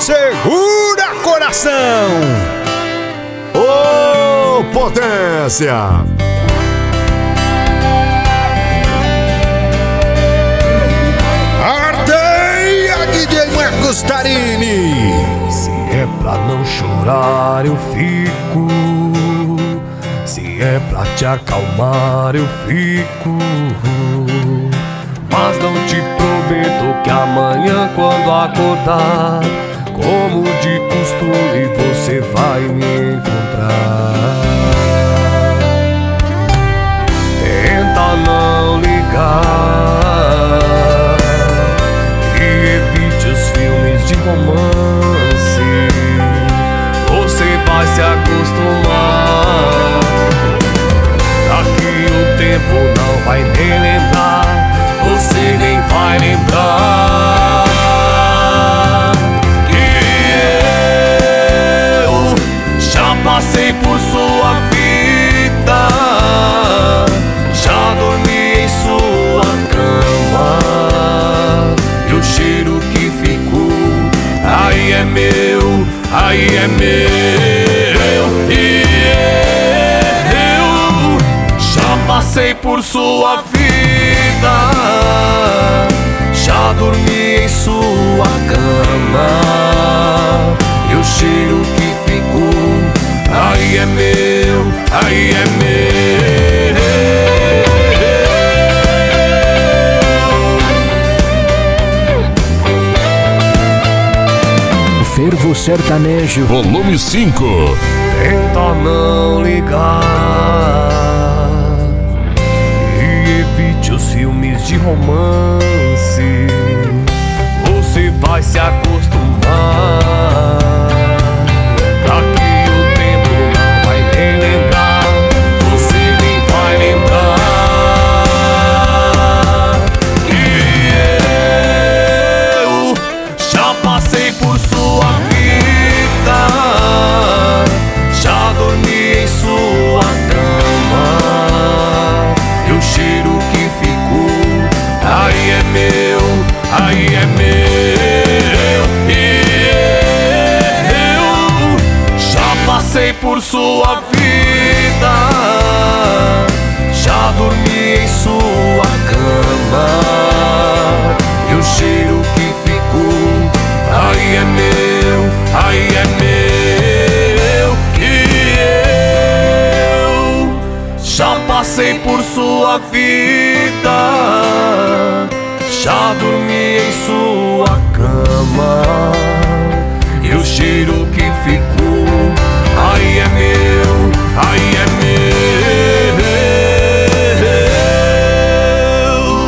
Segura coração! Ô, potência! Arteia, DJ Marcos Tarini! Se é pra não chorar eu fico, se é pra te acalmar eu fico, mas não te prometo que amanhã quando acordar, como de costume você vai me encontrar. Tenta não ligar e evite os filmes de romance, você vai se acostumar. Daqui o tempo não vai nem lembrar, você nem vai lembrar que eu já passei por sua vida, já dormi em sua cama, e o cheiro que ficou aí é meu, aí é meu. E eu já passei por sua vida, já dormi em sua cama, e o cheiro que ficou aí é meu, aí é meu. Fervo Sertanejo, volume 5. Tenta não ligar e evite os filmes de romance, você vai se acostumar. Daqui o tempo não vai nem lembrar, você nem vai lembrar que eu já passei por sua vida, já dormi em sua cama, e o cheiro que ficou aí é meu, aí é meu. E eu já passei por sua vida, já dormi em sua cama, e o cheiro que ficou aí é meu, aí é meu. Que eu já passei por sua vida, já dormi em sua cama,